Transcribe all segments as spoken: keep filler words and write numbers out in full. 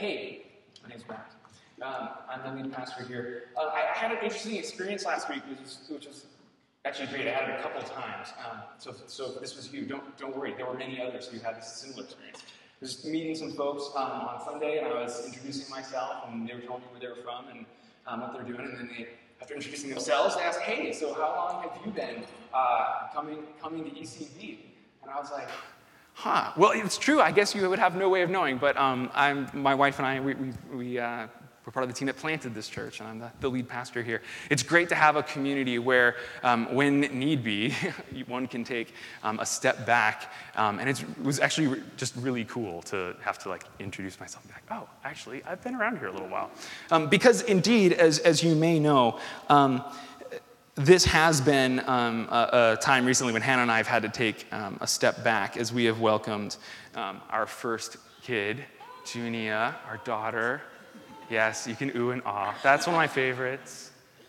hey, my name's Matt. Um, I'm the lead pastor here. Uh, I, I had an interesting experience last week, which was, which was actually great. I had it a couple of times. Um, so, so if this was you, don't don't worry. There were many others who had this similar experience. I was meeting some folks um, on Sunday, and I was introducing myself, and they were telling me where they were from and um, what they're doing. And then they, after introducing themselves, they asked, "Hey, so how long have you been uh, coming coming to E C V?" And I was like, "Huh. Well, it's true. I guess you would have no way of knowing, but um, I'm my wife and I we we." we uh, We're part of the team that planted this church, and I'm the, the lead pastor here. It's great to have a community where, um, when need be, one can take um, a step back. Um, and it's, it was actually re- just really cool to have to like introduce myself and be like, oh, actually, I've been around here a little while. Um, because indeed, as, as you may know, um, this has been um, a, a time recently when Hannah and I have had to take um, a step back as we have welcomed um, our first kid, Junia, our daughter. Yes, you can ooh and ah. That's one of my favorites.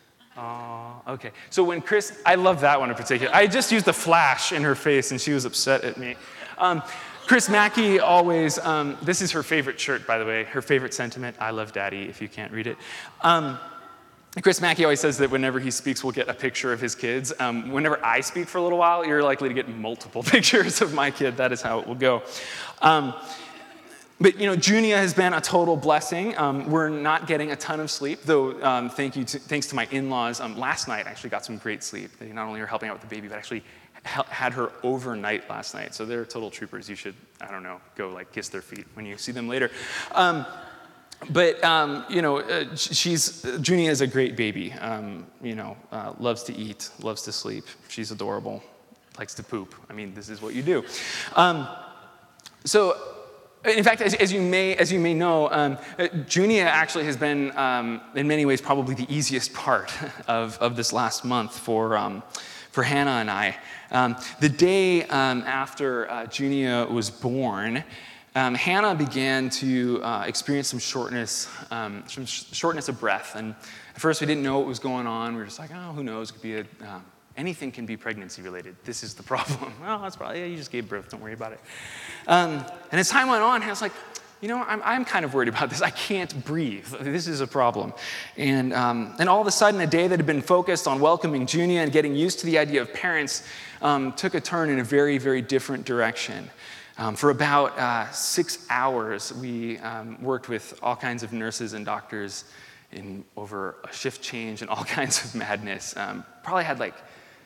Oh, okay. So when Chris, I love that one in particular. I just used a flash in her face, and she was upset at me. Um, Chris Mackey always, um, this is her favorite shirt, by the way, her favorite sentiment, I love daddy, if you can't read it. Um, Chris Mackey always says that whenever he speaks, we'll get a picture of his kids. Um, whenever I speak for a little while, you're likely to get multiple pictures of my kid. That is how it will go. Um, But, you know, Junia has been a total blessing. Um, we're not getting a ton of sleep, though um, thank you to, thanks to my in-laws. Um, last night, I actually got some great sleep. They not only are helping out with the baby, but actually ha- had her overnight last night. So they're total troopers. You should, I don't know, go, like, kiss their feet when you see them later. Um, but, um, you know, uh, she's, Junia is a great baby. Um, you know, uh, loves to eat, loves to sleep. She's adorable, likes to poop. I mean, this is what you do. Um, so... In fact, as, as you may as you may know, um, Junia actually has been, um, in many ways, probably the easiest part of, of this last month for um, for Hannah and I. Um, the day um, after uh, Junia was born, um, Hannah began to uh, experience some shortness, um, some sh- shortness of breath. And at first, we didn't know what was going on. We were just like, oh, who knows? It could be a um, anything can be pregnancy related. This is the problem. Well, that's probably, yeah, you just gave birth. Don't worry about it. Um, and as time went on, I was like, you know, I'm, I'm kind of worried about this. I can't breathe. This is a problem. And, um, and all of a sudden, a day that had been focused on welcoming Junia and getting used to the idea of parents um, took a turn in a very, very different direction. Um, for about uh, six hours, we um, worked with all kinds of nurses and doctors in over a shift change and all kinds of madness. Um, probably had like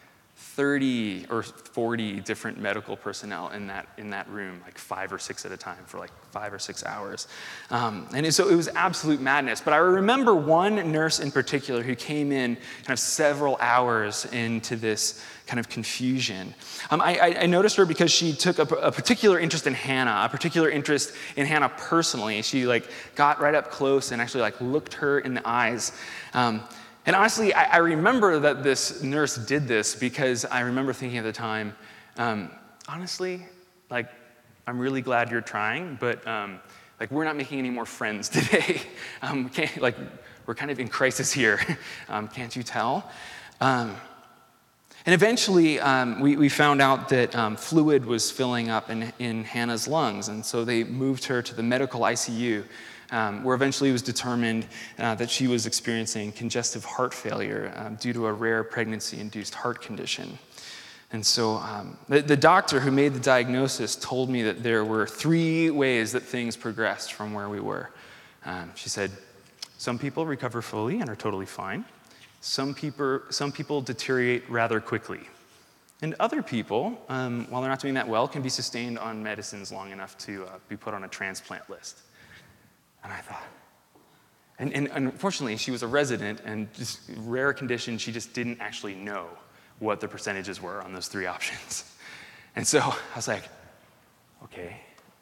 thirty or forty different medical personnel in that in that room, like five or six at a time for like five or six hours. Um, and so it was absolute madness. But I remember one nurse in particular who came in kind of several hours into this kind of confusion. Um, I, I noticed her because she took a, a particular interest in Hannah, a particular interest in Hannah personally. She like got right up close and actually like looked her in the eyes. Um, And honestly, I, I remember that this nurse did this because I remember thinking at the time, um, honestly, like, I'm really glad you're trying, but um, like, we're not making any more friends today. um, can't, like, we're kind of in crisis here. um, can't you tell? Um, and eventually, um, we, we found out that um, fluid was filling up in, in Hannah's lungs, and so they moved her to the medical I C U. Um, where eventually it was determined uh, that she was experiencing congestive heart failure um, due to a rare pregnancy-induced heart condition. And so um, the, the doctor who made the diagnosis told me that there were three ways that things progressed from where we were. Um, she said, some people recover fully and are totally fine. Some people, some people deteriorate rather quickly. And other people, um, while they're not doing that well, can be sustained on medicines long enough to uh, be put on a transplant list. And I thought, and, and unfortunately, she was a resident, and just rare condition, she just didn't actually know what the percentages were on those three options. And so I was like, okay.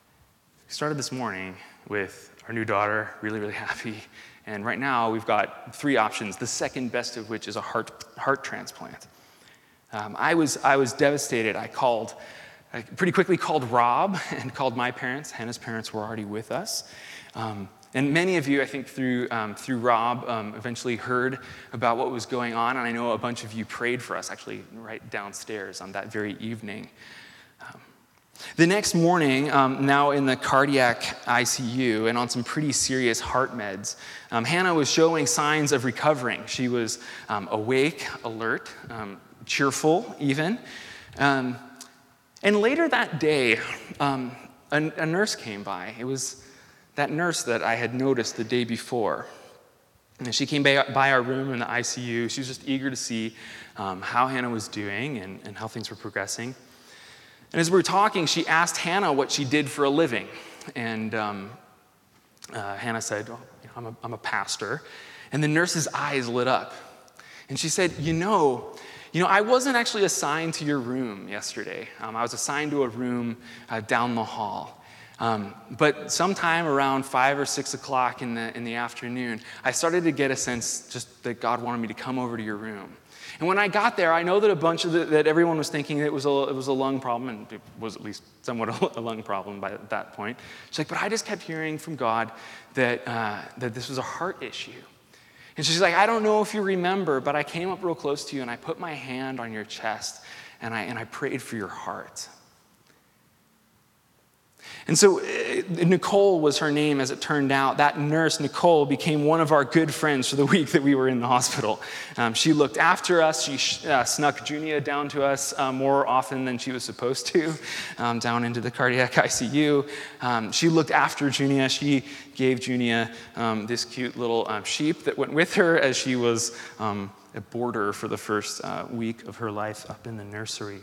We started this morning with our new daughter, really, really happy. And right now, we've got three options, the second best of which is a heart heart transplant. Um, I was I was devastated. I called, I pretty quickly called Rob and called my parents. Hannah's parents were already with us. Um, and many of you, I think, through um, through Rob, um, eventually heard about what was going on, and I know a bunch of you prayed for us, actually, right downstairs on that very evening. Um, The next morning, um, now in the cardiac I C U and on some pretty serious heart meds, um, Hannah was showing signs of recovering. She was um, awake, alert, um, cheerful even. Um, and later that day, um, a, a nurse came by. It was that nurse that I had noticed the day before. And she came by, by our room in the I C U. She was just eager to see um, how Hannah was doing and, and how things were progressing. And as we were talking, she asked Hannah what she did for a living. And um, uh, Hannah said, oh, you know, I'm, a, I'm a pastor. And the nurse's eyes lit up. And she said, you know, you know, I wasn't actually assigned to your room yesterday. Um, I was assigned to a room uh, down the hall. Um, but sometime around five or six o'clock in the, in the afternoon, I started to get a sense just that God wanted me to come over to your room. And when I got there, I know that a bunch of the, that everyone was thinking it was a it was a lung problem, and it was at least somewhat a lung problem by that point. She's like, but I just kept hearing from God that uh, that this was a heart issue. And she's like, I don't know if you remember, but I came up real close to you and I put my hand on your chest and I and I prayed for your heart. And so uh, Nicole was her name, as it turned out. That nurse, Nicole, became one of our good friends for the week that we were in the hospital. Um, she looked after us. She sh- uh, snuck Junia down to us uh, more often than she was supposed to, um, down into the cardiac I C U. Um, she looked after Junia. She gave Junia um, this cute little um, sheep that went with her as she was um, a boarder for the first uh, week of her life up in the nursery.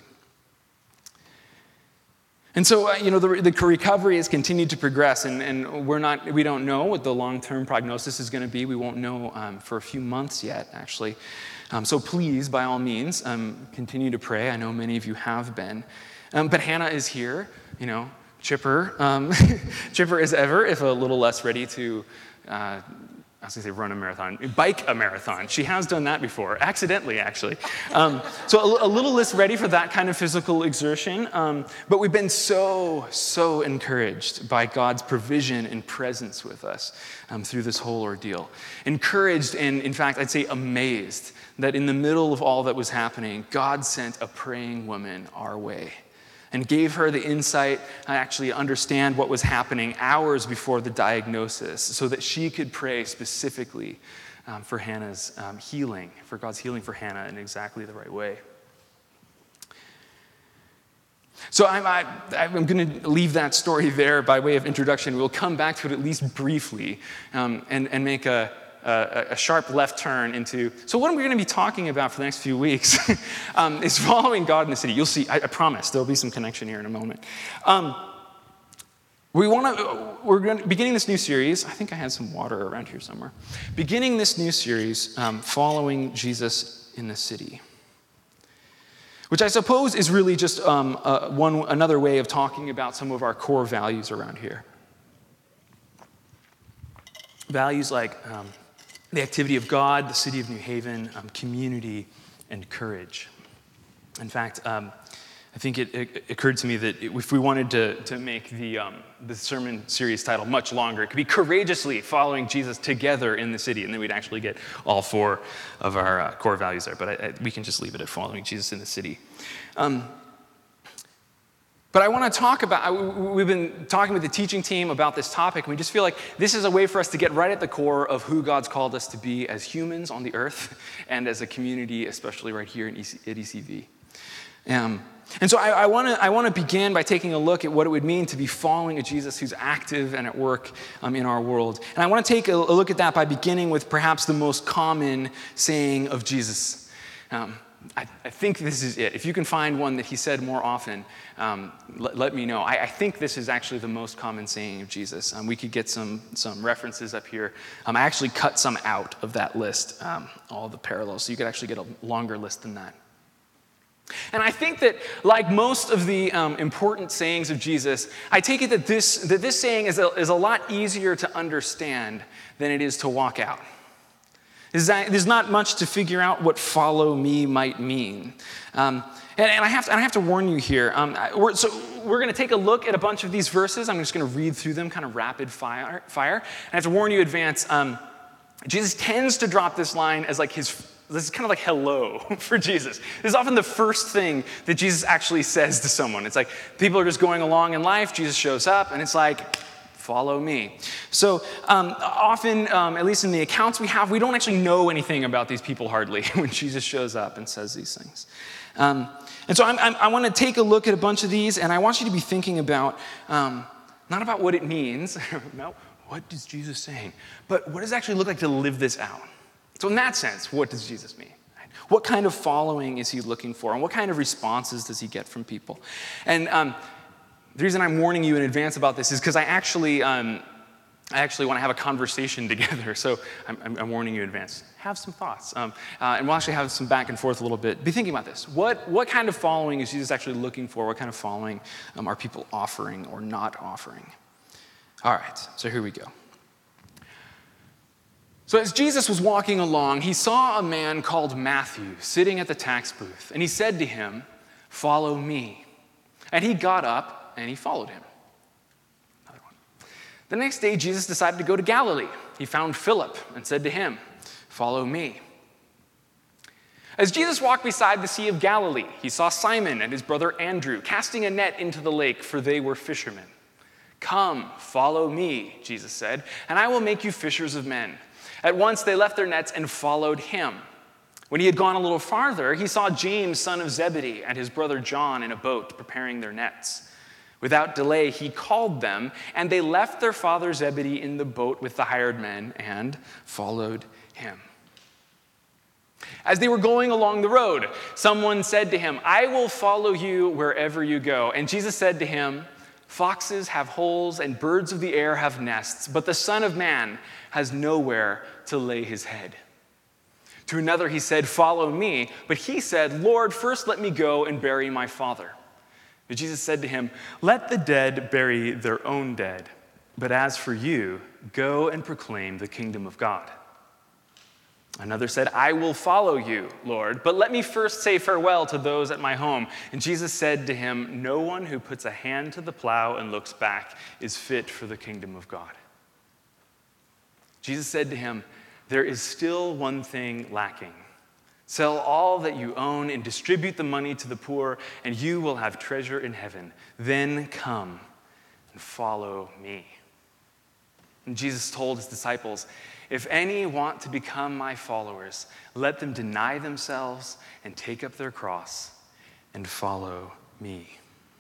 And so, uh, you know, the, the recovery has continued to progress, and, and we're not, we don't know what the long-term prognosis is going to be. We won't know um, for a few months yet, actually. Um, so please, by all means, um, continue to pray. I know many of you have been. Um, but Hannah is here, you know, chipper, um, chipper as ever, if a little less ready to, uh, I was going to say run a marathon, bike a marathon. She has done that before, accidentally, actually. Um, so a, a little less ready for that kind of physical exertion. Um, but we've been so, so encouraged by God's provision and presence with us um, through this whole ordeal. Encouraged and, in fact, I'd say amazed that in the middle of all that was happening, God sent a praying woman our way and gave her the insight to actually understand what was happening hours before the diagnosis so that she could pray specifically um, for Hannah's um, healing, for God's healing for Hannah in exactly the right way. So I'm, I, I'm going to leave that story there by way of introduction. We'll come back to it at least briefly um, and, and make a A, a sharp left turn into, so what are we going to be talking about for the next few weeks um, is following God in the city. You'll see, I, I promise, there'll be some connection here in a moment. Um, we want to, we're going to, beginning this new series, I think I had some water around here somewhere. Beginning this new series, um, following Jesus in the city. Which I suppose is really just um, uh, one another way of talking about some of our core values around here. Values like um, the activity of God, the city of New Haven, um, community, and courage. In fact, um, I think it, it occurred to me that if we wanted to, to make the, um, the sermon series title much longer, it could be Courageously Following Jesus Together in the City, and then we'd actually get all four of our uh, core values there. But I, I, we can just leave it at Following Jesus in the City. Um, But I want to talk about, we've been talking with the teaching team about this topic, and we just feel like this is a way for us to get right at the core of who God's called us to be as humans on the earth and as a community, especially right here in E C, at E C V. Um, and so I, I want to I want to begin by taking a look at what it would mean to be following a Jesus who's active and at work um, in our world. And I want to take a, a look at that by beginning with perhaps the most common saying of Jesus. Um, I, I think this is it. If you can find one that he said more often, um, let, let me know. I, I think this is actually the most common saying of Jesus. Um, we could get some some references up here. Um, I actually cut some out of that list, um, all the parallels, so you could actually get a longer list than that. And I think that, like most of the um, important sayings of Jesus, I take it that this that this saying is a, is a lot easier to understand than it is to walk out. There's not much to figure out what follow me might mean. Um, and, and, I have to, and I have to warn you here. Um, we're, so we're going to take a look at a bunch of these verses. I'm just going to read through them kind of rapid fire. fire. And I have to warn you in advance, um, Jesus tends to drop this line as like his this is kind of like hello for Jesus. This is often the first thing that Jesus actually says to someone. It's like people are just going along in life, Jesus shows up, and it's like, follow me. So um, often, um, at least in the accounts we have, we don't actually know anything about these people hardly when Jesus shows up and says these things. Um, and so I'm, I'm, I want to take a look at a bunch of these, and I want you to be thinking about, um, not about what it means, no, what is Jesus saying, but what does it actually look like to live this out? So in that sense, what does Jesus mean? What kind of following is he looking for, and what kind of responses does he get from people? And um, the reason I'm warning you in advance about this is because I actually, um, I actually want to have a conversation together. So I'm, I'm, I'm warning you in advance. Have some thoughts, um, uh, and we'll actually have some back and forth a little bit. Be thinking about this. What what kind of following is Jesus actually looking for? What kind of following um, are people offering or not offering? All right. So here we go. So as Jesus was walking along, he saw a man called Matthew sitting at the tax booth, and he said to him, "Follow me." And he got up and he followed him. Another one. The next day, Jesus decided to go to Galilee. He found Philip and said to him, "Follow me." As Jesus walked beside the Sea of Galilee, he saw Simon and his brother Andrew casting a net into the lake, for they were fishermen. "Come, follow me," Jesus said, "and I will make you fishers of men." At once they left their nets and followed him. When he had gone a little farther, he saw James, son of Zebedee, and his brother John in a boat preparing their nets. Without delay, he called them, and they left their father Zebedee in the boat with the hired men and followed him. As they were going along the road, someone said to him, "I will follow you wherever you go." And Jesus said to him, "Foxes have holes and birds of the air have nests, but the Son of Man has nowhere to lay his head." To another he said, "Follow me." But he said, "Lord, first let me go and bury my father." But Jesus said to him, "Let the dead bury their own dead. But as for you, go and proclaim the kingdom of God." Another said, "I will follow you, Lord, but let me first say farewell to those at my home." And Jesus said to him, "No one who puts a hand to the plow and looks back is fit for the kingdom of God." Jesus said to him, "There is still one thing lacking. Sell all that you own and distribute the money to the poor, and you will have treasure in heaven. Then come and follow me." And Jesus told his disciples, "If any want to become my followers, let them deny themselves and take up their cross and follow me."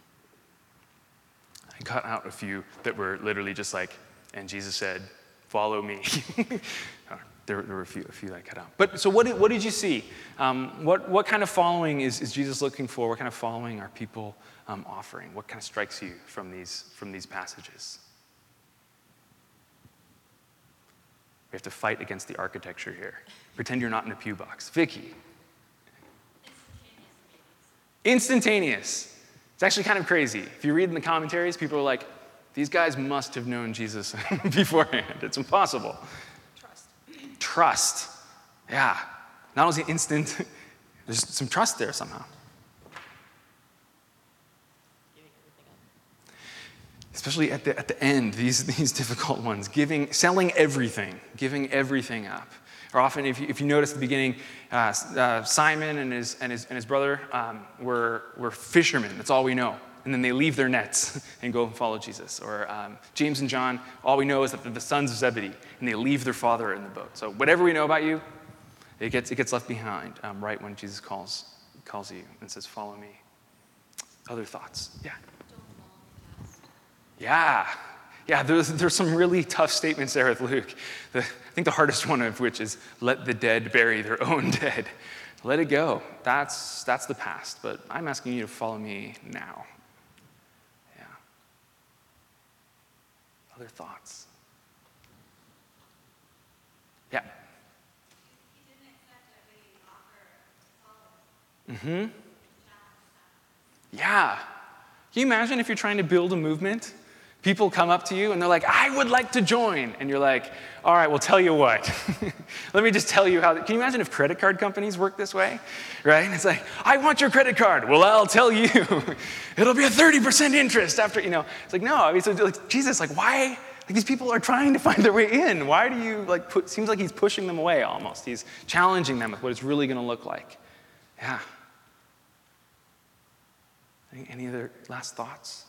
I cut out a few that were literally just like, "And Jesus said, follow me." There, there were a few, a few that I cut out. But so what did, what did you see? Um, what, what kind of following is, is Jesus looking for? What kind of following are people um, offering? What kind of strikes you from these, from these passages? We have to fight against the architecture here. Pretend you're not in a pew box. Vicky. Instantaneous. It's actually kind of crazy. If you read in the commentaries, people are like, these guys must have known Jesus beforehand. It's impossible. Trust. Trust. Yeah. Not only instant, there's some trust there somehow. Especially at the at the end, these, these difficult ones, giving, selling everything, giving everything up. Or often, if you, if you notice at the beginning, uh, uh, Simon and his and his and his brother um, were were fishermen. That's all we know. And then they leave their nets and go and follow Jesus. Or um, James and John, all we know is that they're the sons of Zebedee, and they leave their father in the boat. So whatever we know about you, it gets it gets left behind um, right when Jesus calls calls you and says, "Follow me." Other thoughts? Yeah. Yeah, yeah. There's there's some really tough statements there with Luke. The, I think the hardest one of which is, "Let the dead bury their own dead." Let it go. That's that's the past. But I'm asking you to follow me now. Yeah. Other thoughts? Yeah. Mm-hmm. Yeah. Can you imagine if you're trying to build a movement? People come up to you and they're like, "I would like to join." And you're like, "All right, well, tell you what. Let me just tell you how." Can you imagine if credit card companies work this way? Right? It's like, "I want your credit card." "Well, I'll tell you. It'll be a thirty percent interest after, you know." It's like, no, I mean, so like, Jesus, like, why, Like these people are trying to find their way in. Why do you like put, seems like he's pushing them away almost. He's challenging them with what it's really going to look like. Yeah. Any, any other last thoughts?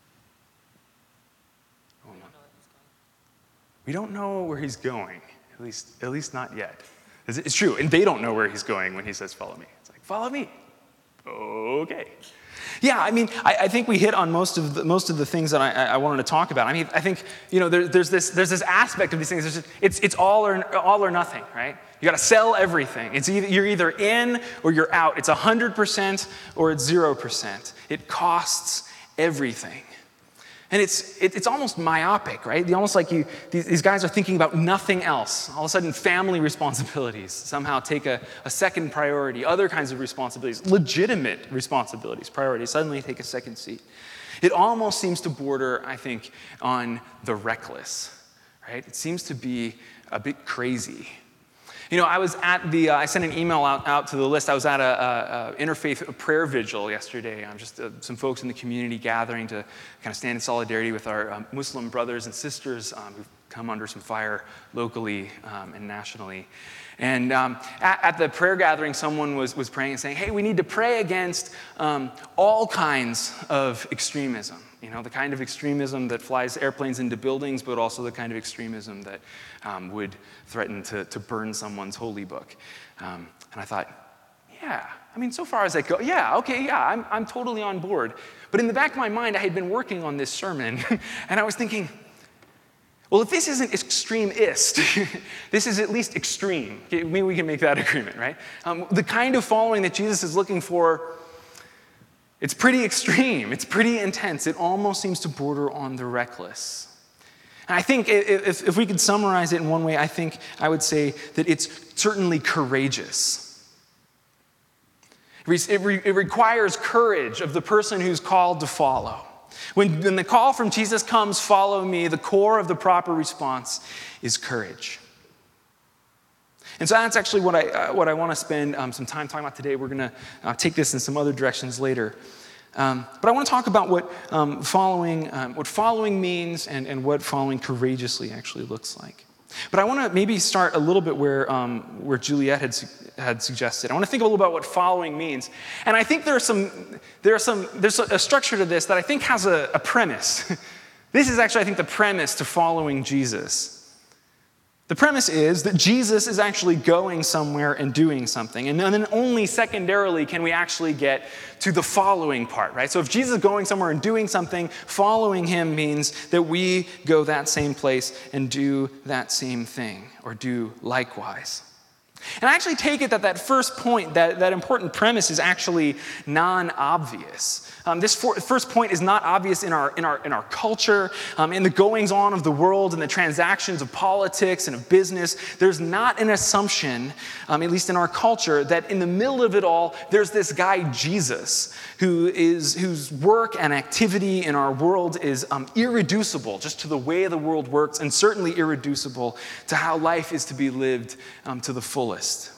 Oh, no. We don't know where he's going, at least, at least not yet. It's, it's true, and they don't know where he's going when he says, follow me. It's like, follow me. Okay. Yeah, I mean, I, I think we hit on most of the, most of the things that I, I wanted to talk about. I mean, I think, you know, there, there's this there's this aspect of these things. Just, it's it's all or all or nothing, right? You got to sell everything. It's either, you're either in or you're out. It's one hundred percent or it's zero percent. It costs everything. And it's it, it's almost myopic, right? You almost like you these, these guys are thinking about nothing else. All of a sudden, family responsibilities somehow take a, a second priority. Other kinds of responsibilities, legitimate responsibilities, priorities, suddenly take a second seat. It almost seems to border, I think, on the reckless, right? It seems to be a bit crazy. You know, I was at the, uh, I sent an email out, out to the list. I was at a, a, a interfaith prayer vigil yesterday. Um, just uh, some folks in the community gathering to kind of stand in solidarity with our um, Muslim brothers and sisters um, who've come under some fire locally um, and nationally. And um, at, at the prayer gathering, someone was, was praying and saying, hey, we need to pray against um, all kinds of extremism. You know, the kind of extremism that flies airplanes into buildings, but also the kind of extremism that um, would threaten to, to burn someone's holy book. Um, and I thought, yeah, I mean, so far as I go, yeah, okay, yeah, I'm, I'm totally on board. But in the back of my mind, I had been working on this sermon, and I was thinking, well, if this isn't extremist, this is at least extreme. Maybe we can make that agreement, right? Um, the kind of following that Jesus is looking for, it's pretty extreme. It's pretty intense. It almost seems to border on the reckless. And I think if, if we could summarize it in one way, I think I would say that it's certainly courageous. It, re, it requires courage of the person who's called to follow. When, when the call from Jesus comes, follow me, the core of the proper response is courage. And so that's actually what I, uh, what I want to spend um, some time talking about today. We're going to uh, take this in some other directions later. Um, but I want to talk about what um, following um, what following means and, and what following courageously actually looks like. But I want to maybe start a little bit where um, where Juliet had had suggested. I want to think a little about what following means, and I think there are some there are some there's a structure to this that I think has a, a premise. This is actually, I think, the premise to following Jesus. The premise is that Jesus is actually going somewhere and doing something. And then only secondarily can we actually get to the following part, right? So if Jesus is going somewhere and doing something, following him means that we go that same place and do that same thing, or do likewise. And I actually take it that that first point, that, that important premise, is actually non-obvious. Um, this for, first point is not obvious in our in our in our culture, um, in the goings on of the world, in the transactions of politics and of business. There's not an assumption, um, at least in our culture, that in the middle of it all, there's this guy Jesus, who is whose work and activity in our world is um, irreducible just to the way the world works, and certainly irreducible to how life is to be lived um, to the fullest.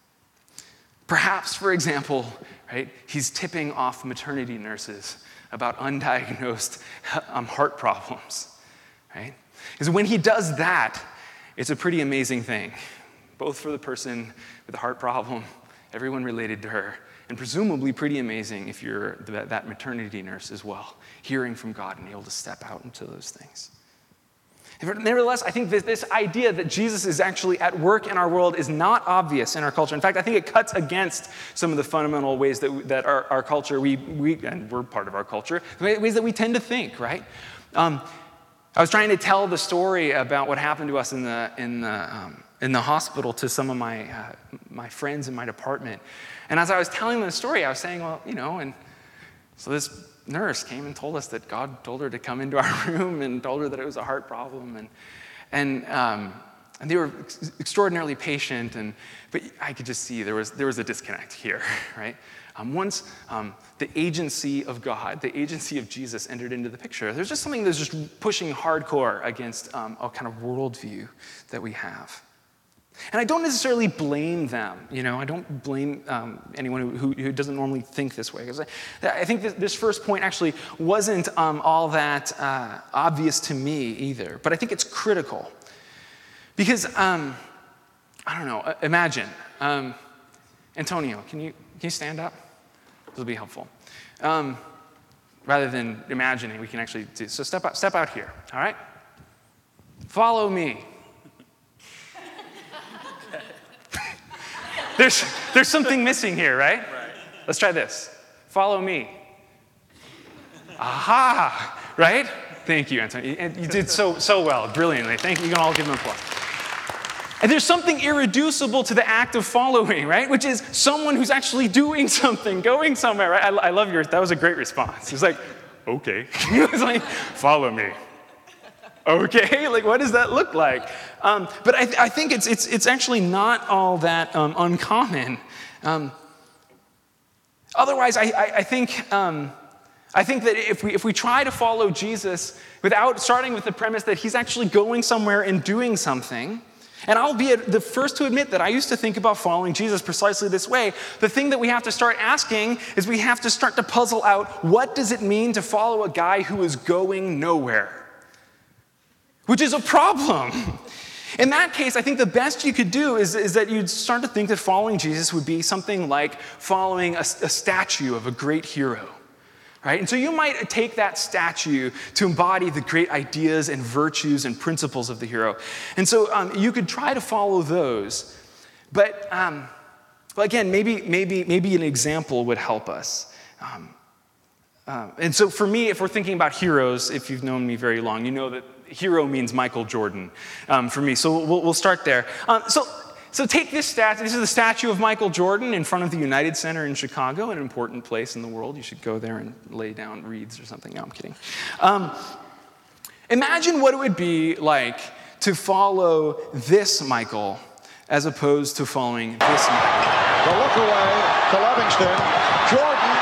Perhaps, for example, right, he's tipping off maternity nurses about undiagnosed um, heart problems, right? Because when he does that, it's a pretty amazing thing, both for the person with the heart problem, everyone related to her, and presumably pretty amazing if you're that maternity nurse as well, hearing from God and able to step out into those things. Nevertheless, I think this, this idea that Jesus is actually at work in our world is not obvious in our culture. In fact, I think it cuts against some of the fundamental ways that, that our, our culture, we, we, and we're part of our culture, the ways that we tend to think, right? Um, I was trying to tell the story about what happened to us in the, in the, um, in the hospital to some of my, uh, my friends in my department. And as I was telling them the story, I was saying, well, you know, and so this nurse came and told us that God told her to come into our room and told her that it was a heart problem, and and um, and they were ex- extraordinarily patient, and but I could just see there was there was a disconnect here, right? Um, once um, the agency of God, the agency of Jesus entered into the picture, there's just something that's just pushing hardcore against um, a kind of worldview that we have. And I don't necessarily blame them, you know, I don't blame um, anyone who, who doesn't normally think this way. Because I, I think that this first point actually wasn't um, all that uh, obvious to me either, but I think it's critical. Because, um, I don't know, imagine, um, Antonio, can you, can you stand up? This will be helpful. Um, rather than imagining, we can actually do, so step out, step out here, all right? Follow me. There's, there's something missing here, right? Right? Let's try this. Follow me. Aha! Right? Thank you, Antonio. You did so, so well, brilliantly. Thank you. You can all give him applause. And there's something irreducible to the act of following, right? Which is someone who's actually doing something, going somewhere, right? I, I love yours. That was a great response. It's like, okay. It's like, follow me. Okay, like what does that look like? Um, but I, th- I think it's, it's, it's actually not all that um, uncommon. Um, otherwise, I, I, I think um, I think that if we if we try to follow Jesus without starting with the premise that he's actually going somewhere and doing something, and I'll be the first to admit that I used to think about following Jesus precisely this way. The thing that we have to start asking is we have to start to puzzle out, what does it mean to follow a guy who is going nowhere? Which is a problem. In that case, I think the best you could do is, is that you'd start to think that following Jesus would be something like following a, a statue of a great hero, right? And so you might take that statue to embody the great ideas and virtues and principles of the hero. And so um, you could try to follow those. But um, well, again, maybe, maybe, maybe an example would help us. Um, uh, and so for me, if we're thinking about heroes, if you've known me very long, you know that hero means Michael Jordan um, for me. So we'll, we'll start there. Um, so, so take this statue. This is the statue of Michael Jordan in front of the United Center in Chicago, an important place in the world. You should go there and lay down wreaths or something. No, I'm kidding. Um, imagine what it would be like to follow this Michael as opposed to following this Michael. The look away to Livingston. Jordan.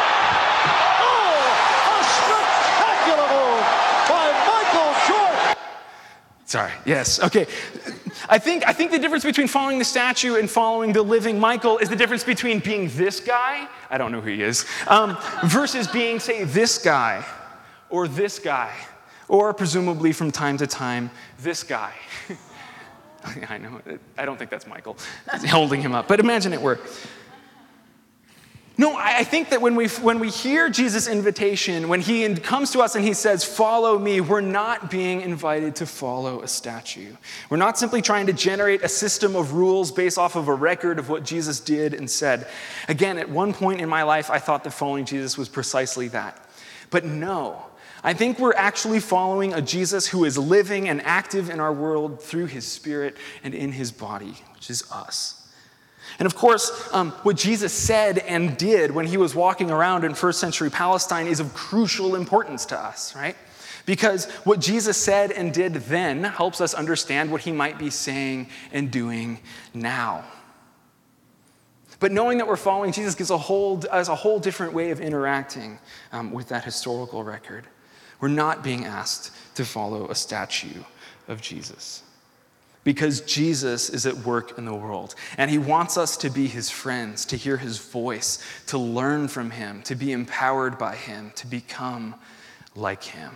Sorry, yes, okay. I think, I think the difference between following the statue and following the living Michael is the difference between being this guy, I don't know who he is, um, versus being, say, this guy, or this guy, or presumably from time to time, this guy. I know, I don't think that's Michael holding him up, but imagine it were. No, I think that when we when we hear Jesus' invitation, when he comes to us and he says, follow me, we're not being invited to follow a statue. We're not simply trying to generate a system of rules based off of a record of what Jesus did and said. Again, at one point in my life, I thought that following Jesus was precisely that. But no, I think we're actually following a Jesus who is living and active in our world through his spirit and in his body, which is us. And of course, um, what Jesus said and did when he was walking around in first century Palestine is of crucial importance to us, right? Because what Jesus said and did then helps us understand what he might be saying and doing now. But knowing that we're following Jesus gives a whole, us a whole different way of interacting um, with that historical record. We're not being asked to follow a statue of Jesus. Because Jesus is at work in the world, and he wants us to be his friends, to hear his voice, to learn from him, to be empowered by him, to become like him.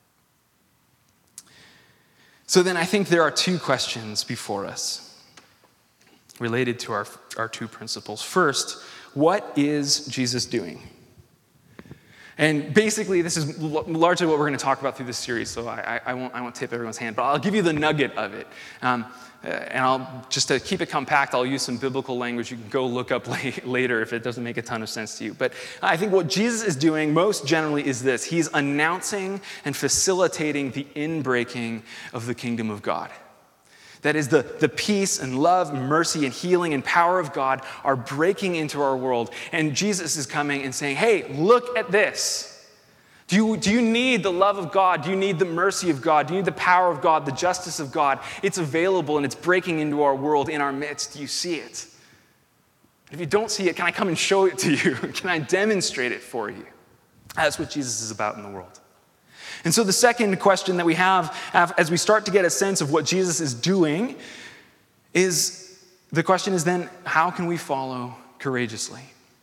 So then I think there are two questions before us related to our, our two principles. First, what is Jesus doing? And basically, this is largely what we're going to talk about through this series, so I, I, won't, I won't tip everyone's hand, but I'll give you the nugget of it. Um, and I'll just to keep it compact, I'll use some biblical language you can go look up later if it doesn't make a ton of sense to you. But I think what Jesus is doing most generally is this. He's announcing and facilitating the inbreaking of the kingdom of God. That is, the, the peace and love, mercy and healing and power of God are breaking into our world. And Jesus is coming and saying, hey, look at this. Do you, do you need the love of God? Do you need the mercy of God? Do you need the power of God, the justice of God? It's available and it's breaking into our world in our midst. Do you see it? If you don't see it, can I come and show it to you? Can I demonstrate it for you? That's what Jesus is about in the world. And so the second question that we have as we start to get a sense of what Jesus is doing is, the question is then, how can we follow courageously?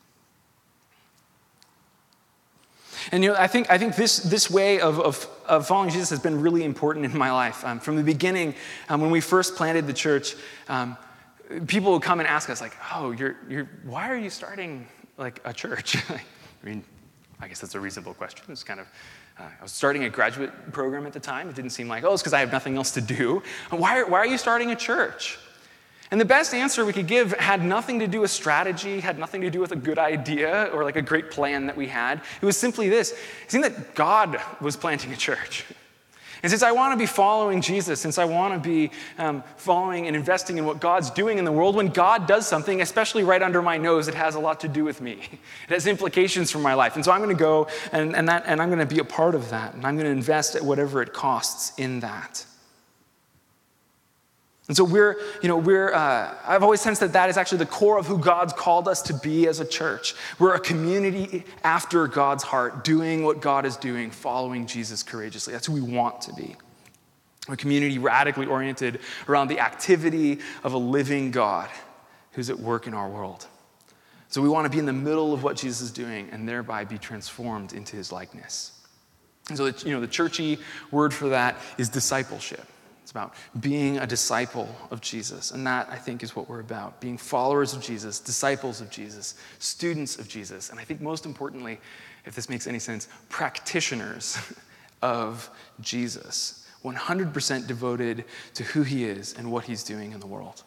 And you know, I think I think this this way of, of, of following Jesus has been really important in my life. Um, from the beginning, um, when we first planted the church, um, people would come and ask us, like, "Oh, you're you're why are you starting like a church?" I mean, I guess that's a reasonable question. It's kind of uh, I was starting a graduate program at the time. It didn't seem like, oh, it's because I have nothing else to do. Why why are you starting a church? And the best answer we could give had nothing to do with strategy, had nothing to do with a good idea or like a great plan that we had. It was simply this. It seemed that God was planting a church. And since I want to be following Jesus, since I want to be um, following and investing in what God's doing in the world, when God does something, especially right under my nose, it has a lot to do with me. It has implications for my life. And so I'm going to go and, and, that, and I'm going to be a part of that. And I'm going to invest at whatever it costs in that. And so we're, you know, we're, uh, I've always sensed that that is actually the core of who God's called us to be as a church. We're a community after God's heart, doing what God is doing, following Jesus courageously. That's who we want to be. A community radically oriented around the activity of a living God who's at work in our world. So we want to be in the middle of what Jesus is doing and thereby be transformed into his likeness. And so, you know, the churchy word for that is discipleship. It's about being a disciple of Jesus. And that, I think, is what we're about. Being followers of Jesus, disciples of Jesus, students of Jesus. And I think most importantly, if this makes any sense, practitioners of Jesus. one hundred percent devoted to who he is and what he's doing in the world.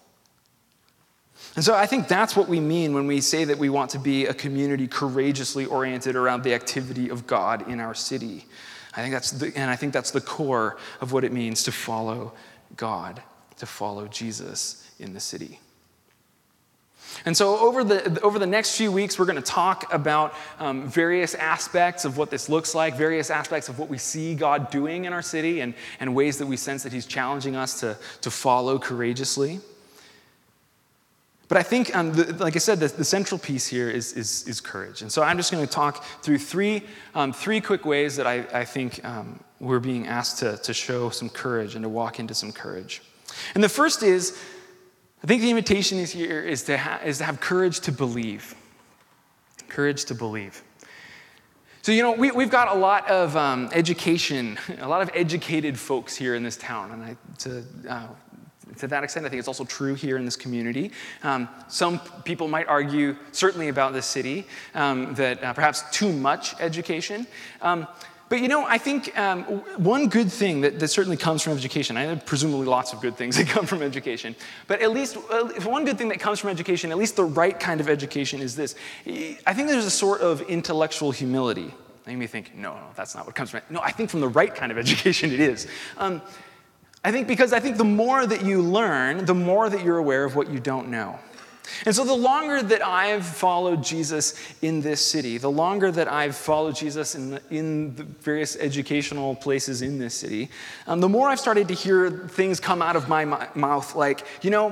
And so I think that's what we mean when we say that we want to be a community courageously oriented around the activity of God in our city. I think that's the, and I think that's the core of what it means to follow God, to follow Jesus in the city. And so over the over the next few weeks, we're going to talk about um, various aspects of what this looks like, various aspects of what we see God doing in our city, and, and ways that we sense that he's challenging us to, to follow courageously. But I think, um, the, like I said, the, the central piece here is, is, is courage. And so I'm just going to talk through three, um, three quick ways that I, I think um, we're being asked to, to show some courage and to walk into some courage. And the first is, I think the invitation is here is to, ha- is to have courage to believe. Courage to believe. So, you know, we, we've got a lot of um, education, a lot of educated folks here in this town. And I, to... Uh, To that extent, I think it's also true here in this community. Um, some people might argue, certainly about this city, um, that uh, perhaps too much education. Um, but, you know, I think um, one good thing that, that certainly comes from education, I have presumably lots of good things that come from education, but at least uh, one good thing that comes from education, at least the right kind of education, is this. I think there's a sort of intellectual humility. Now you may think, no, no, that's not what comes from it. No, I think from the right kind of education it is. Um, I think because I think the more that you learn, the more that you're aware of what you don't know. And so the longer that I've followed Jesus in this city, the longer that I've followed Jesus in the, in the various educational places in this city, um, the more I've started to hear things come out of my m- mouth like, you know,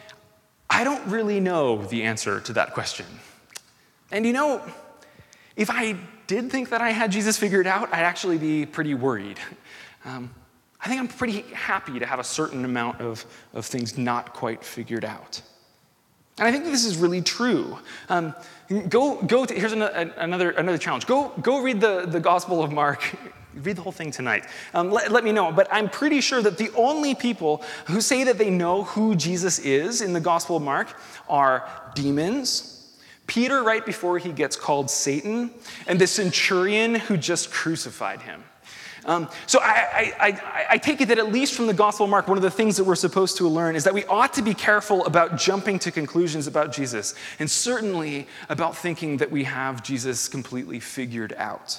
I don't really know the answer to that question. And you know, if I did think that I had Jesus figured out, I'd actually be pretty worried. Um, I think I'm pretty happy to have a certain amount of, of things not quite figured out. And I think this is really true. Um, go, go to, here's another, another, another challenge. Go, go read the, the Gospel of Mark. Read the whole thing tonight. Um, let, let me know. But I'm pretty sure that the only people who say that they know who Jesus is in the Gospel of Mark are demons, Peter right before he gets called Satan, and the centurion who just crucified him. Um, so I, I, I, I take it that at least from the Gospel of Mark, one of the things that we're supposed to learn is that we ought to be careful about jumping to conclusions about Jesus, and certainly about thinking that we have Jesus completely figured out.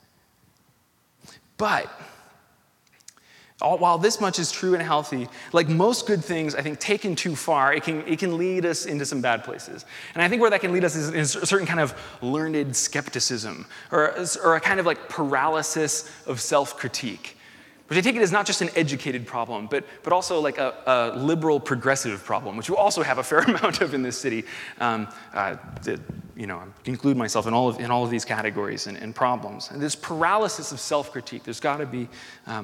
But all, while this much is true and healthy, like most good things, I think taken too far, it can, it can lead us into some bad places. And I think where that can lead us is, is a certain kind of learned skepticism, or, or a kind of like paralysis of self-critique, which I take it as not just an educated problem, but, but also like a, a liberal progressive problem, which we also have a fair amount of in this city. Um, uh, that, you know, I include myself in all of, in all of these categories and, and problems. And this paralysis of self-critique, there's got to be... Um,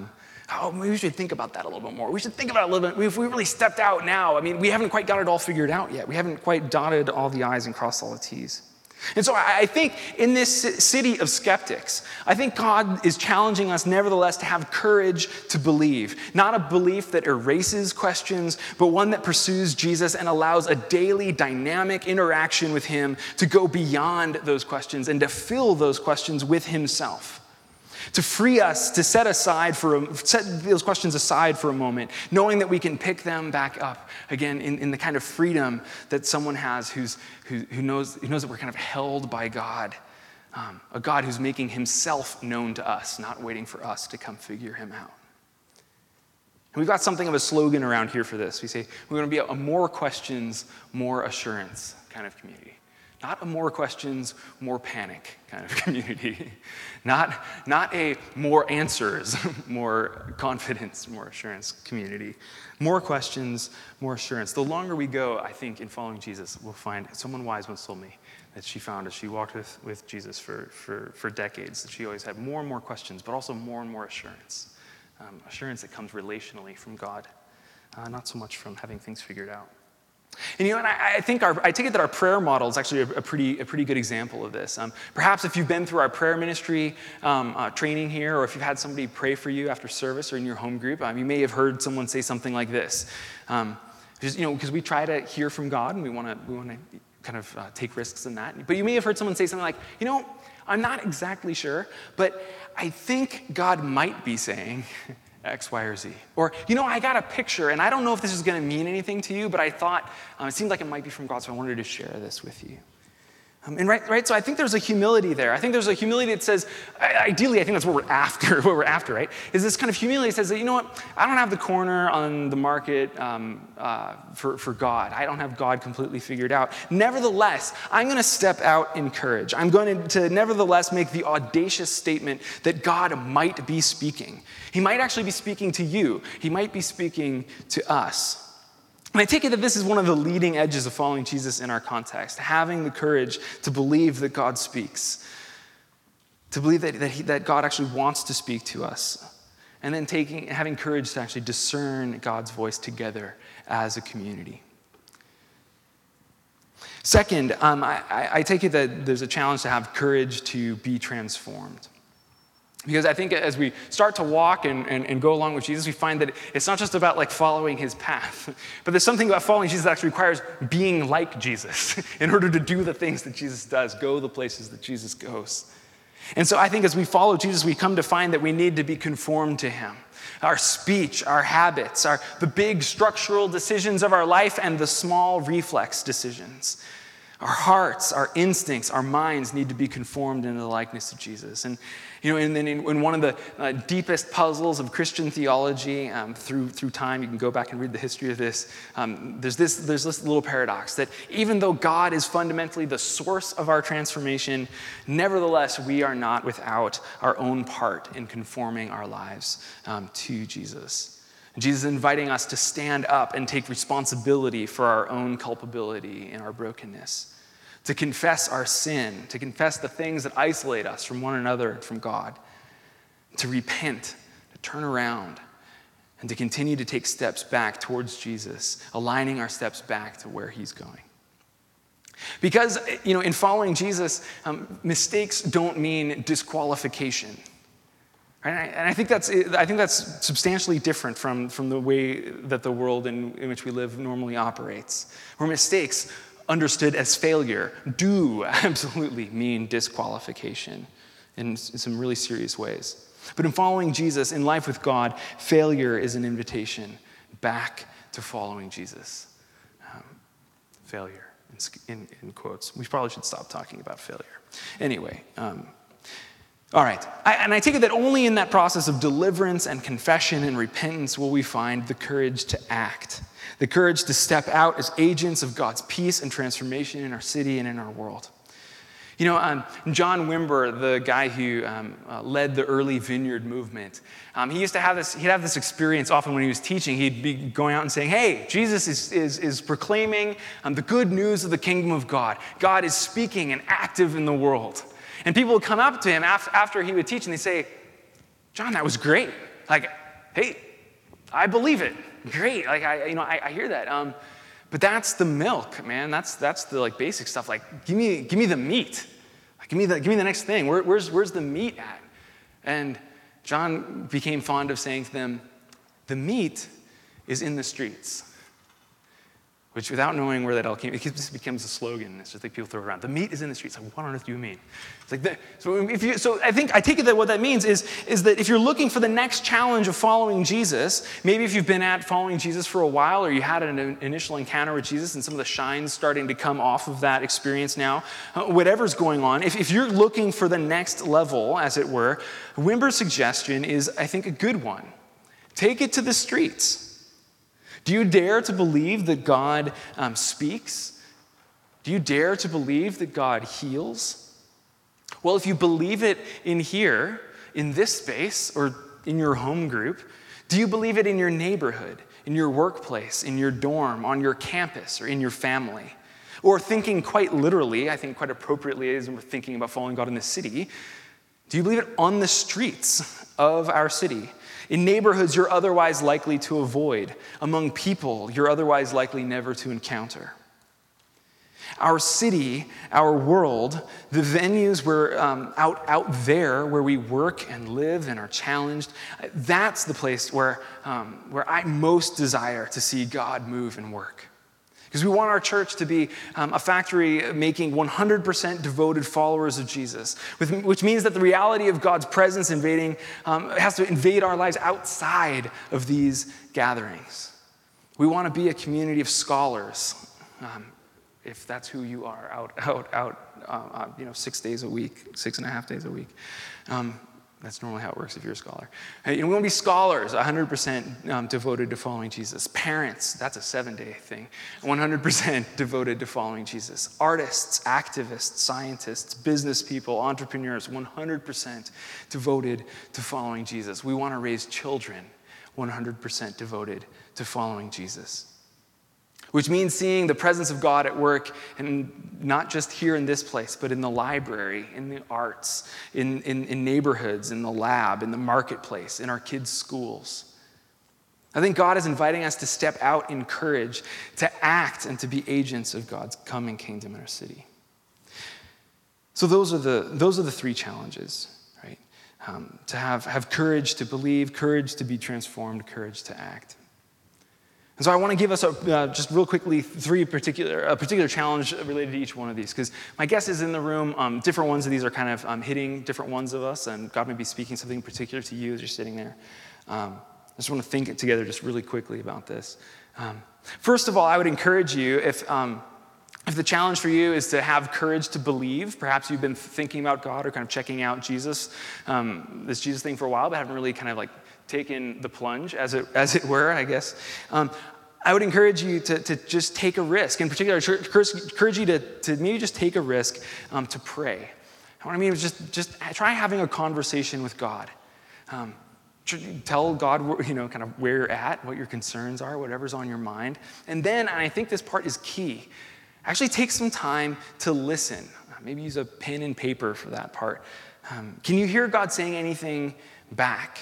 Oh, maybe we should think about that a little bit more. We should think about it a little bit. If we really stepped out now, I mean, we haven't quite got it all figured out yet. We haven't quite dotted all the I's and crossed all the T's. And so I think in this city of skeptics, I think God is challenging us nevertheless to have courage to believe. Not a belief that erases questions, but one that pursues Jesus and allows a daily dynamic interaction with him to go beyond those questions and to fill those questions with himself. To free us to set aside for a, set those questions aside for a moment, knowing that we can pick them back up again in, in the kind of freedom that someone has who's, who, who, knows, who knows that we're kind of held by God, um, a God who's making himself known to us, not waiting for us to come figure him out. And we've got something of a slogan around here for this. We say we're going to be a more questions, more assurance kind of community. Not a more questions, more panic kind of community. Not, not a more answers, more confidence, more assurance community. More questions, more assurance. The longer we go, I think, in following Jesus, we'll find, someone wise once told me that she found as she walked with, with Jesus for, for, for decades, that she always had more and more questions, but also more and more assurance. Um, assurance that comes relationally from God, uh, not so much from having things figured out. And you know, and I, I think our, I take it that our prayer model is actually a, a pretty, a pretty good example of this. Um, perhaps if you've been through our prayer ministry um, uh, training here, or if you've had somebody pray for you after service or in your home group, um, you may have heard someone say something like this. Um, just, you know, because we try to hear from God, and we want to, we want to kind of uh, take risks in that. But you may have heard someone say something like, you know, I'm not exactly sure, but I think God might be saying X, Y, or Z. Or, you know, I got a picture, and I don't know if this is going to mean anything to you, but I thought um, it seemed like it might be from God, so I wanted to share this with you. Um, and right, right, so I think there's a humility there. I think there's a humility that says, ideally, I think that's what we're after, what we're after, right? Is this kind of humility that says that, you know what, I don't have the corner on the market um, uh, for, for God. I don't have God completely figured out. Nevertheless, I'm going to step out in courage. I'm going to, to nevertheless make the audacious statement that God might be speaking. He might actually be speaking to you. He might be speaking to us. And I take it that this is one of the leading edges of following Jesus in our context, having the courage to believe that God speaks, to believe that, that, he, that God actually wants to speak to us, and then taking, having courage to actually discern God's voice together as a community. Second, um, I, I take it that there's a challenge to have courage to be transformed. Because I think as we start to walk and, and, and go along with Jesus, we find that it's not just about like following his path, but there's something about following Jesus that actually requires being like Jesus in order to do the things that Jesus does, go the places that Jesus goes. And so I think as we follow Jesus, we come to find that we need to be conformed to him. Our speech, our habits, our, the big structural decisions of our life and the small reflex decisions. Our hearts, our instincts, our minds need to be conformed into the likeness of Jesus. And you know, and then in, in one of the uh, deepest puzzles of Christian theology um, through through time, you can go back and read the history of this. Um, there's this there's this little paradox that even though God is fundamentally the source of our transformation, nevertheless we are not without our own part in conforming our lives um, to Jesus. And Jesus is inviting us to stand up and take responsibility for our own culpability and our brokenness. To confess our sin, to confess the things that isolate us from one another and from God, to repent, to turn around, and to continue to take steps back towards Jesus, aligning our steps back to where he's going. Because, you know, in following Jesus, um, mistakes don't mean disqualification. Right? And I think that's I think that's substantially different from, from the way that the world in, in which we live normally operates, where mistakes understood as failure do absolutely mean disqualification in some really serious ways. But in following Jesus, in life with God, failure is an invitation back to following Jesus. Um, failure, in, in, in quotes. We probably should stop talking about failure. Anyway, um, all right. I, and I take it that only in that process of deliverance and confession and repentance will we find the courage to act. The courage to step out as agents of God's peace and transformation in our city and in our world. You know, um, John Wimber, the guy who um, uh, led the early Vineyard movement, um, he used to have this, he'd have this experience often when he was teaching. He'd be going out and saying, hey, Jesus is, is, is proclaiming um, the good news of the kingdom of God. God is speaking and active in the world. And people would come up to him after, after he would teach and they'd say, John, that was great. Like, hey, I believe it. Great. Like, I, you know, I, I hear that. Um, but that's the milk, man. That's that's the like basic stuff. Like, give me give me the meat. Like, give me the give me the next thing. Where, where's where's the meat at? And John became fond of saying to them, the meat is in the streets. Which, without knowing where that all came, it just becomes a slogan. It's just like people throw it around. The meat is in the streets. Like, what on earth do you mean? It's like, the, so if you, so I think I take it that what that means is, is that if you're looking for the next challenge of following Jesus, maybe if you've been at following Jesus for a while, or you had an initial encounter with Jesus, and some of the shine's starting to come off of that experience now, uh, whatever's going on. If, if you're looking for the next level, as it were, Wimber's suggestion is, I think, a good one. Take it to the streets. Do you dare to believe that God um, speaks? Do you dare to believe that God heals? Well, if you believe it in here, in this space, or in your home group, do you believe it in your neighborhood, in your workplace, in your dorm, on your campus, or in your family? Or thinking quite literally, I think quite appropriately as we're thinking about following God in the city, do you believe it on the streets of our city? In neighborhoods you're otherwise likely to avoid, among people you're otherwise likely never to encounter. Our city, our world, the venues where um, out, out there where we work and live and are challenged, that's the place where, um, where I most desire to see God move and work. Because we want our church to be um, a factory making one hundred percent devoted followers of Jesus, with, which means that the reality of God's presence invading um, has to invade our lives outside of these gatherings. We want to be a community of scholars, um, if that's who you are, out, out, out, uh, uh, you know, six days a week, six and a half days a week. Um, That's normally how it works if you're a scholar. And we want to be scholars, one hundred percent um, devoted to following Jesus. Parents, that's a seven-day thing, one hundred percent devoted to following Jesus. Artists, activists, scientists, business people, entrepreneurs, one hundred percent devoted to following Jesus. We want to raise children, one hundred percent devoted to following Jesus. Which means seeing the presence of God at work, and not just here in this place, but in the library, in the arts, in, in, in neighborhoods, in the lab, in the marketplace, in our kids' schools. I think God is inviting us to step out in courage, to act and to be agents of God's coming kingdom in our city. So those are the, those are the three challenges, right? Um, to have, have courage to believe, courage to be transformed, courage to act. And so I want to give us, a, uh, just real quickly, three particular, a particular challenge related to each one of these, because my guess is in the room, um, different ones of these are kind of um, hitting different ones of us, and God may be speaking something particular to you as you're sitting there. Um, I just want to think it together just really quickly about this. Um, first of all, I would encourage you, if, um, if the challenge for you is to have courage to believe, perhaps you've been thinking about God or kind of checking out Jesus, um, this Jesus thing for a while, but haven't really kind of like taken the plunge, as it as it were, I guess. Um, I would encourage you to, to just take a risk. In particular, I encourage you to, to maybe just take a risk um, to pray. What I mean is just, just try having a conversation with God. Um, tell God, you know, kind of where you're at, what your concerns are, whatever's on your mind. And then, and I think this part is key, actually take some time to listen. Maybe use a pen and paper for that part. Um, can you hear God saying anything back?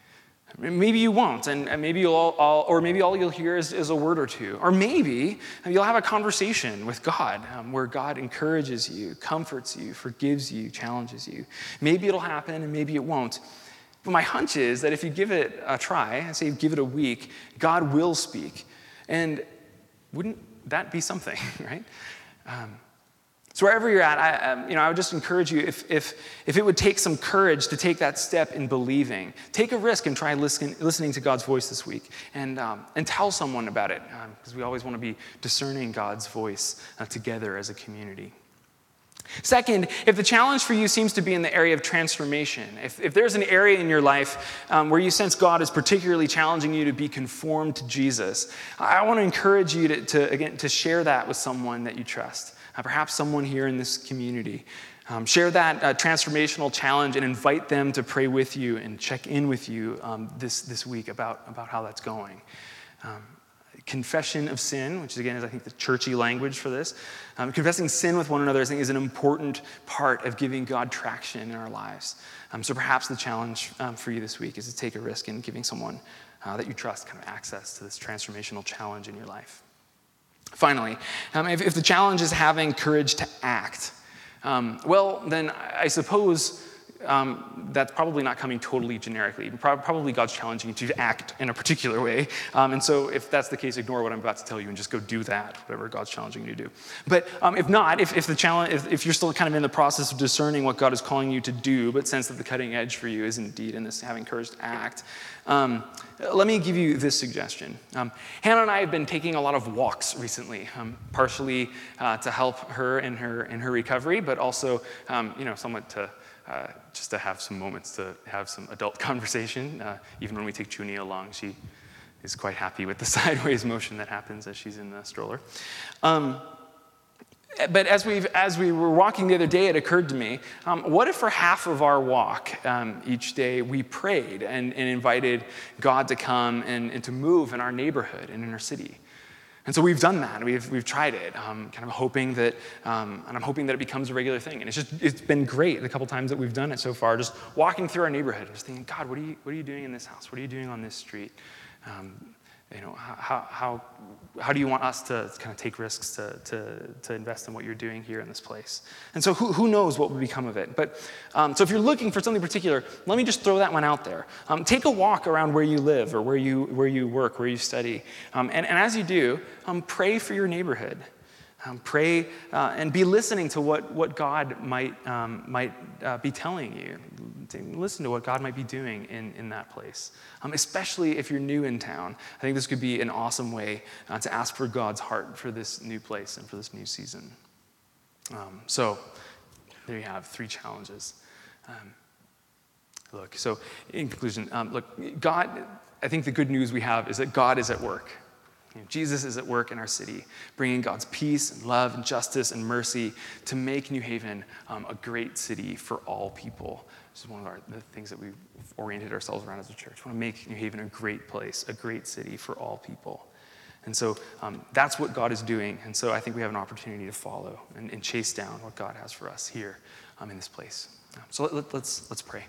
Maybe you won't, and maybe you'll all, all or maybe all you'll hear is, is a word or two. Or maybe you'll have a conversation with God um, where God encourages you, comforts you, forgives you, challenges you. Maybe it'll happen and maybe it won't. But my hunch is that if you give it a try, I say give it a week, God will speak. And wouldn't that be something, right? Um, So wherever you're at, I, um, you know, I would just encourage you, if, if, if it would take some courage to take that step in believing, take a risk and try listen, listening to God's voice this week, and, um, and tell someone about it, because um, we always want to be discerning God's voice uh, together as a community. Second, if the challenge for you seems to be in the area of transformation, if, if there's an area in your life um, where you sense God is particularly challenging you to be conformed to Jesus, I want to encourage you to, to again, to share that with someone that you trust. Uh, perhaps someone here in this community. Um, share that uh, transformational challenge and invite them to pray with you and check in with you um, this, this week about, about how that's going. confession of sin, which again is, I think, the churchy language for this. Um, confessing sin with one another, I think, is an important part of giving God traction in our lives. Um, so perhaps the challenge um, for you this week is to take a risk in giving someone uh, that you trust kind of access to this transformational challenge in your life. Finally, um, if, if the challenge is having courage to act, um, well, then I suppose um, that's probably not coming totally generically. Pro- probably God's challenging you to act in a particular way. Um, and so if that's the case, ignore what I'm about to tell you and just go do that, whatever God's challenging you to do. But um, if not, if, if the challenge, if, if you're still kind of in the process of discerning what God is calling you to do, but sense that the cutting edge for you is indeed in this having courage to act, um, let me give you this suggestion. Um, Hannah and I have been taking a lot of walks recently, um, partially uh, to help her in her in her recovery, but also, um, you know, somewhat to uh, just to have some moments to have some adult conversation. Uh, even when we take Junie along, she is quite happy with the sideways motion that happens as she's in the stroller. Um, But as we as we were walking the other day, it occurred to me, um, what if for half of our walk um, each day we prayed and, and invited God to come and, and to move in our neighborhood and in our city? And so we've done that. We've we've tried it, um, kind of hoping that, um, and I'm hoping that it becomes a regular thing. And it's just it's been great the couple times that we've done it so far. Just walking through our neighborhood and just thinking, God, what are you what are you doing in this house? What are you doing on this street? Um, You know, how how how do you want us to kind of take risks to to to invest in what you're doing here in this place? And so who who knows what will become of it? But um, so if you're looking for something particular, let me just throw that one out there. Um, take a walk around where you live or where you where you work, where you study, um, and and as you do, um, pray for your neighborhood. Um, pray uh, and be listening to what what God might um, might uh, be telling you. Listen to what God might be doing in, in that place, um, especially if you're new in town. I think this could be an awesome way uh, to ask for God's heart for this new place and for this new season. Um, so there you have three challenges. Um, look, so in conclusion, um, look, God, I think the good news we have is that God is at work. You know, Jesus is at work in our city, bringing God's peace and love and justice and mercy to make New Haven um, a great city for all people. This is one of our, the things that we've oriented ourselves around as a church. We want to make New Haven a great place, a great city for all people. And so um, that's what God is doing. And so I think we have an opportunity to follow and, and chase down what God has for us here um, in this place. So let, let, let's let's pray.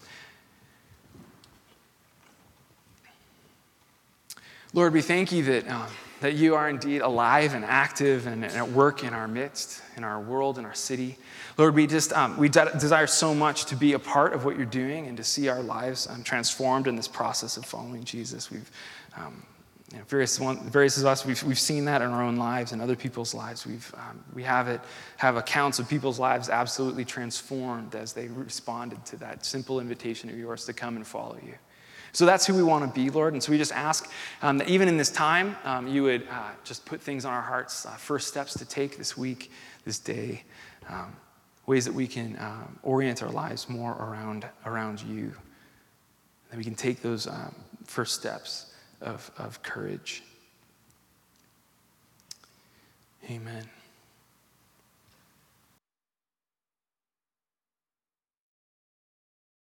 Lord, we thank you that, um, that you are indeed alive and active and, and at work in our midst, in our world, in our city. Lord, we just um, we de- desire so much to be a part of what you're doing and to see our lives um, transformed in this process of following Jesus. We've, um, you know, various one, various of us, we've we've seen that in our own lives and other people's lives. We've um, we have it have accounts of people's lives absolutely transformed as they responded to that simple invitation of yours to come and follow you. So that's who we want to be, Lord. And so we just ask um, that even in this time, um, you would uh, just put things on our hearts, uh, first steps to take this week, this day, um, ways that we can um, orient our lives more around, around you, that we can take those um, first steps of, of courage. Amen.